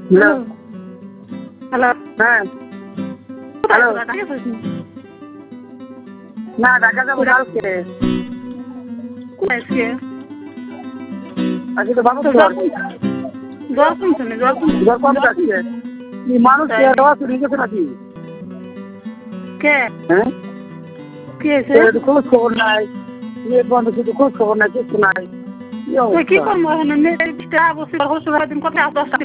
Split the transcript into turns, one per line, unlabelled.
hello
hello
হ্যাঁ
hello
না ঢাকা যাবো কালকে
কোথায়
আজকে তো বাবু
জ্বর কমছে না জ্বর
জ্বর কম যাচ্ছে মানুষ চুরি গেছে নাকি
কে
হ্যাঁ
কি হয়েছে
খোঁজ খবর নাই বন্ধ শুধু খোঁজ খবর নাই কিছু নাই
কি করবো এখন বসে দিন কোথায় 10টা